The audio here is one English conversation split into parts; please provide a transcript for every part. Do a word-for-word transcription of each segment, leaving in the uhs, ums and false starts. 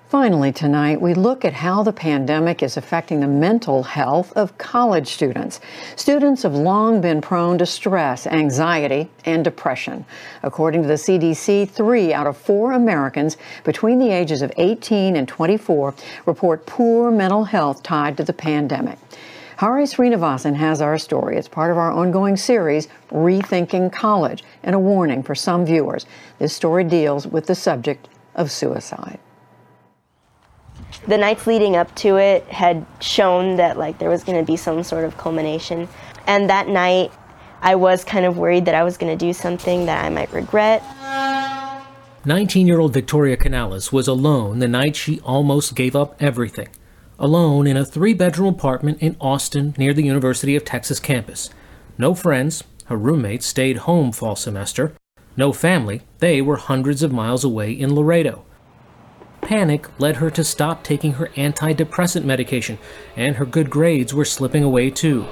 Finally tonight, we look at how the pandemic is affecting the mental health of college students. Students have long been prone to stress, anxiety, and depression. According to the C D C, three out of four Americans between the ages of eighteen and twenty-four report poor mental health tied to the pandemic. Hari Srinivasan has our story. It's part of our ongoing series, Rethinking College, and a warning for some viewers. This story deals with the subject of suicide. The nights leading up to it had shown that like there was going to be some sort of culmination. And that night, I was kind of worried that I was going to do something that I might regret. nineteen-year-old Victoria Canales was alone the night she almost gave up everything. Alone in a three-bedroom apartment in Austin near the University of Texas campus. No friends, her roommates stayed home fall semester. No family, they were hundreds of miles away in Laredo. Panic led her to stop taking her antidepressant medication, and her good grades were slipping away too.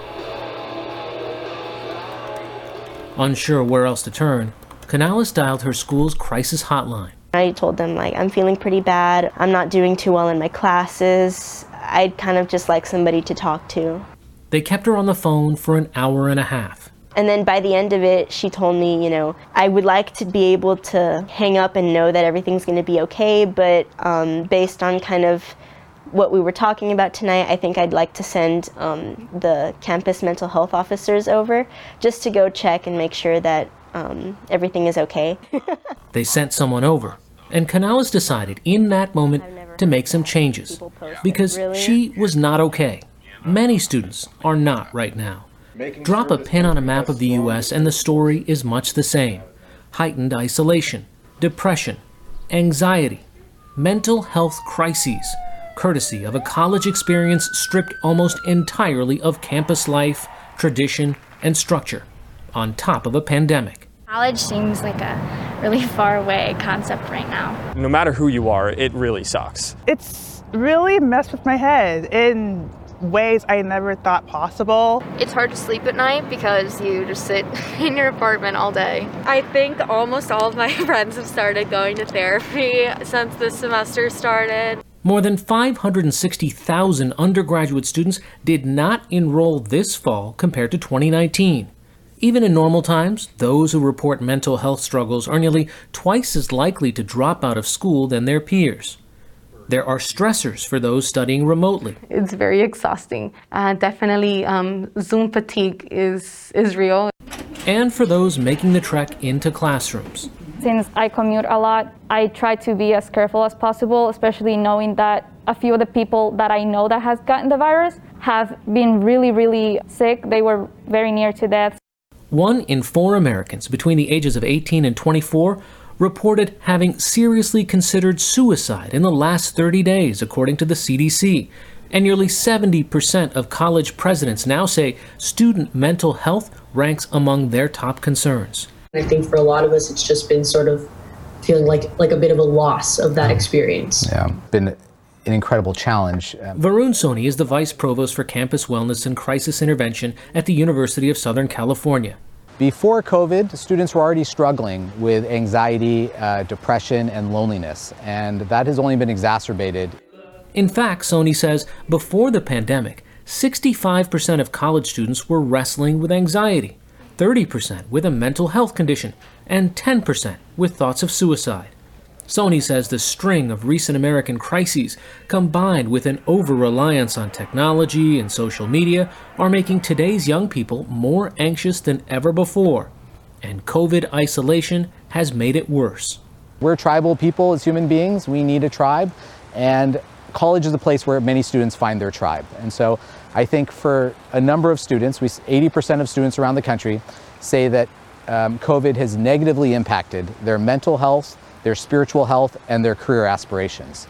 Unsure where else to turn, Canales dialed her school's crisis hotline. I told them, like, I'm feeling pretty bad. I'm not doing too well in my classes. I'd kind of just like somebody to talk to. They kept her on the phone for an hour and a half. And then by the end of it, she told me, you know, I would like to be able to hang up and know that everything's going to be okay, but um, based on kind of what we were talking about tonight, I think I'd like to send um, the campus mental health officers over just to go check and make sure that um, everything is okay. They sent someone over, and Canales decided in that moment to make some changes because really? she was not okay. Many students are not right now. Drop a pin on a map of the U S and the story is much the same. Heightened isolation, depression, anxiety, mental health crises, courtesy of a college experience stripped almost entirely of campus life, tradition, and structure, on top of a pandemic. College seems like a really far away concept right now. No matter who you are, it really sucks. It's really messed with my head in ways I never thought possible. It's hard to sleep at night because you just sit in your apartment all day. I think almost all of my friends have started going to therapy since this semester started. More than five hundred sixty thousand undergraduate students did not enroll this fall compared to twenty nineteen. Even in normal times, those who report mental health struggles are nearly twice as likely to drop out of school than their peers. There are stressors for those studying remotely. It's very exhausting. Uh, definitely um, Zoom fatigue is, is real. And for those making the trek into classrooms. Since I commute a lot, I try to be as careful as possible, especially knowing that a few of the people that I know that has gotten the virus have been really, really sick. They were very near to death. One in four Americans between the ages of eighteen and twenty-four reported having seriously considered suicide in the last thirty days, according to the C D C. And nearly seventy percent of college presidents now say student mental health ranks among their top concerns. I think for a lot of us, it's just been sort of feeling like, like a bit of a loss of that experience. Yeah, been an incredible challenge. Varun Soni is the Vice Provost for Campus Wellness and Crisis Intervention at the University of Southern California. Before COVID, students were already struggling with anxiety, uh, depression, and loneliness, and that has only been exacerbated. In fact, Soni says before the pandemic, sixty-five percent of college students were wrestling with anxiety, thirty percent with a mental health condition, and ten percent with thoughts of suicide. Soni says the string of recent American crises, combined with an over-reliance on technology and social media, are making today's young people more anxious than ever before. And COVID isolation has made it worse. We're tribal people as human beings. We need a tribe. And college is a place where many students find their tribe. And so I think for a number of students, we, eighty percent of students around the country say that um, COVID has negatively impacted their mental health, their spiritual health, and their career aspirations.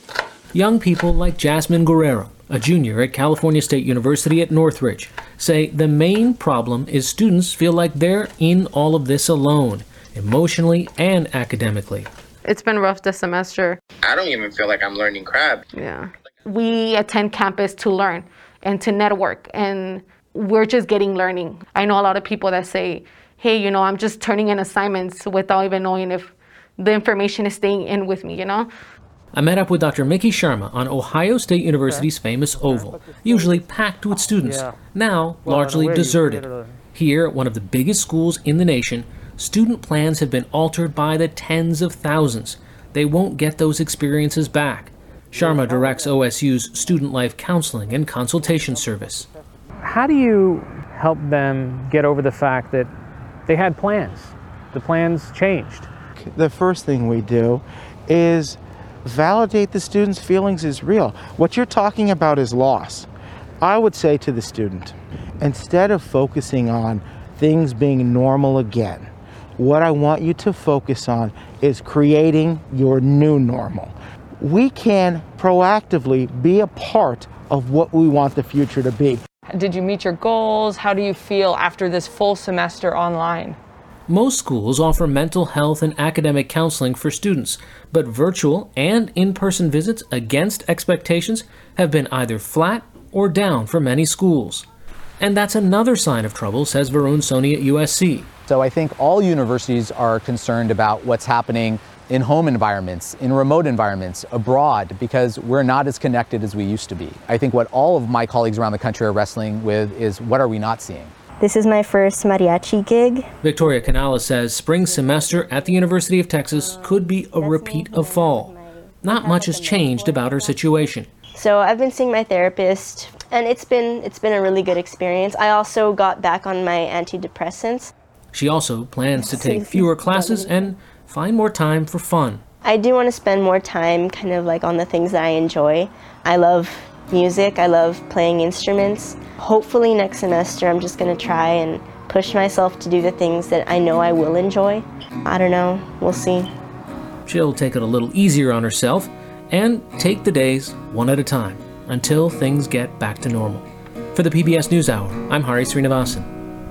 Young people like Jasmine Guerrero, a junior at California State University at Northridge, say the main problem is students feel like they're in all of this alone, emotionally and academically. It's been rough this semester. I don't even feel like I'm learning crap. Yeah. We attend campus to learn and to network, and we're just getting learning. I know a lot of people that say, hey, you know, I'm just turning in assignments without even knowing if the information is staying in with me, you know? I met up with Doctor Mickey Sharma on Ohio State University's famous Oval, usually packed with students, now largely deserted. Here, at one of the biggest schools in the nation, student plans have been altered by the tens of thousands. They won't get those experiences back. Sharma directs O S U's Student Life Counseling and Consultation Service. How do you help them get over the fact that they had plans? The plans changed. The first thing we do is validate the student's feelings is real. What you're talking about is loss. I would say to the student, instead of focusing on things being normal again, what I want you to focus on is creating your new normal. We can proactively be a part of what we want the future to be. Did you meet your goals? How do you feel after this full semester online? Most schools offer mental health and academic counseling for students, but virtual and in-person visits against expectations have been either flat or down for many schools. And that's another sign of trouble, says Varun Soni at U S C. So I think all universities are concerned about what's happening in home environments, in remote environments, abroad, because we're not as connected as we used to be. I think what all of my colleagues around the country are wrestling with is, what are we not seeing? This is my first mariachi gig. Victoria Canales says spring semester at the University of Texas could be a repeat of fall. Not much has changed about her situation. So I've been seeing my therapist, and it's been it's been a really good experience. I also got back on my antidepressants. She also plans to take fewer classes and find more time for fun. I do want to spend more time kind of like on the things that I enjoy. I love music, I love playing instruments. Hopefully next semester I'm just going to try and push myself to do the things that I know I will enjoy. I don't know, we'll see. She'll take it a little easier on herself and take the days one at a time until things get back to normal. For the P B S NewsHour, I'm Hari Srinivasan.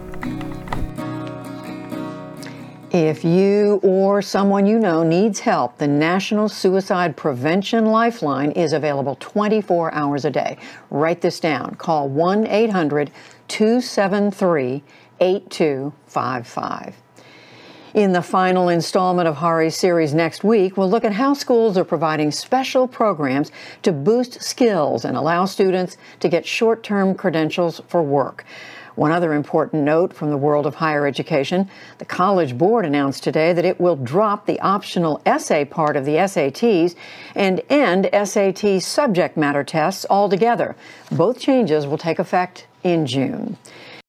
If you or someone you know needs help, the National Suicide Prevention Lifeline is available twenty-four hours a day. Write this down. Call one eight hundred two seven three eight two five five. In the final installment of Hari's series next week, we'll look at how schools are providing special programs to boost skills and allow students to get short-term credentials for work. One other important note from the world of higher education, the College Board announced today that it will drop the optional essay part of the S A Ts and end S A T subject matter tests altogether. Both changes will take effect in June.